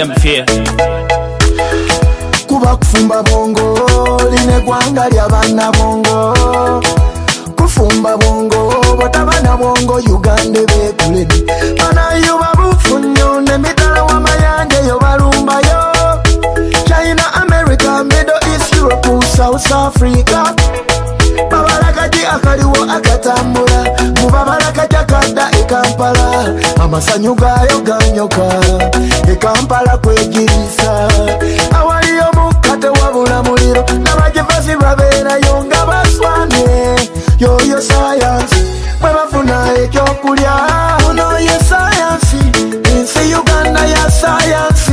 them fear. Kuba kufumba bongo line gwanga ly'abaana bongo. Kufumba bongo botabana bongo Uganda bekuledi. Banayo babufunyo ne mitala wa mayande yo balumbayo. China, America, Middle East, Europe, South Africa. Babalakaji akaliwo akatambula. Mubabalakaji akadda e Kampala. Amasanyu gayo ganyoka e Kampala kwegirisa. Awaliyo mukate wabula muliro. N'abagivasi babeerayo nga baswane. Yoyo science mwe bafuna ekyokulya. Ono ye science ensi Uganda ya science.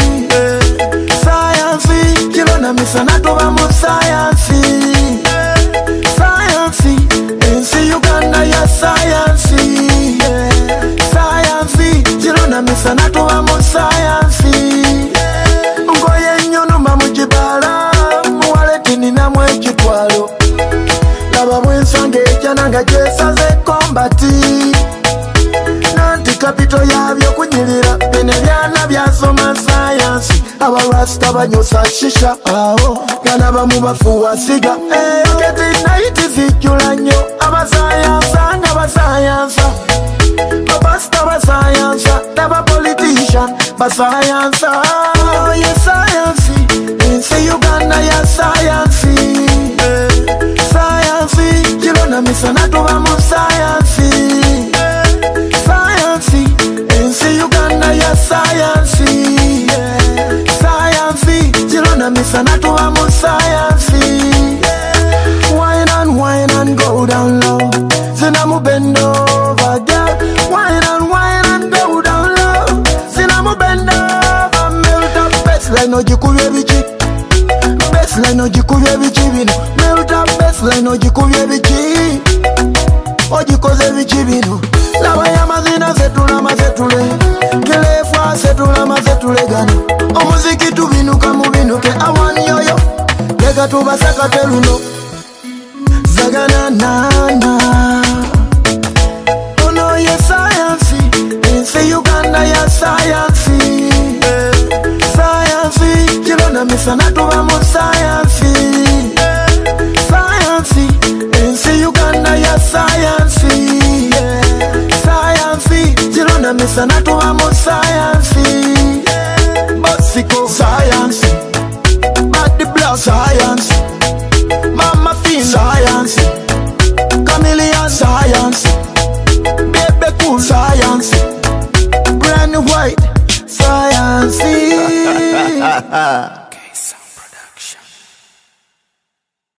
Science kirona misana tuba mu science. Science ensi Uganda ya science. Science kirona misana tuba mu science. Ngoye nyonuma mu kibala muwaleti ninamu ekitwalo. Laba bwensanga ekyananga gyesaze kombati. Nanti kapito yabyo kunyirira bene byana byasoma science. Abarasta banyosa shisha aho gana bamu bafuwa siga. Keti naiti zijula nnyo abasayansa nga basayansa. Babasta basayansa naba politician basayansa. Ye science ensi Uganda ya science. Science kirona misana tuba mu science. Science ensi Uganda ya science. Science kirona misana tuba mu science. Wine and go down low. Zina mu bend over girl. Wine and go down low. Zina mu bend over melt up baseline ojikubye biki. Baseline ojikubye biki bino. Melt up baseline ojikubye biki. Ojikoze biki bino. Laba y'amazina setula mazetule. Kelefwa setula mazetule gano. Omuziki tubinuka mubinuke awani yoyo. Leka tubasaka teluno. Zagana nana. Ono ye science ensi Uganda ya science. Science kirona misana tuba mu science. Science ensi Uganda ya science. Science kirona misana tuba mu science. Bosiko science. Body block science. Mama Fin science. Chameleon science. Baby cool science. Brand white science.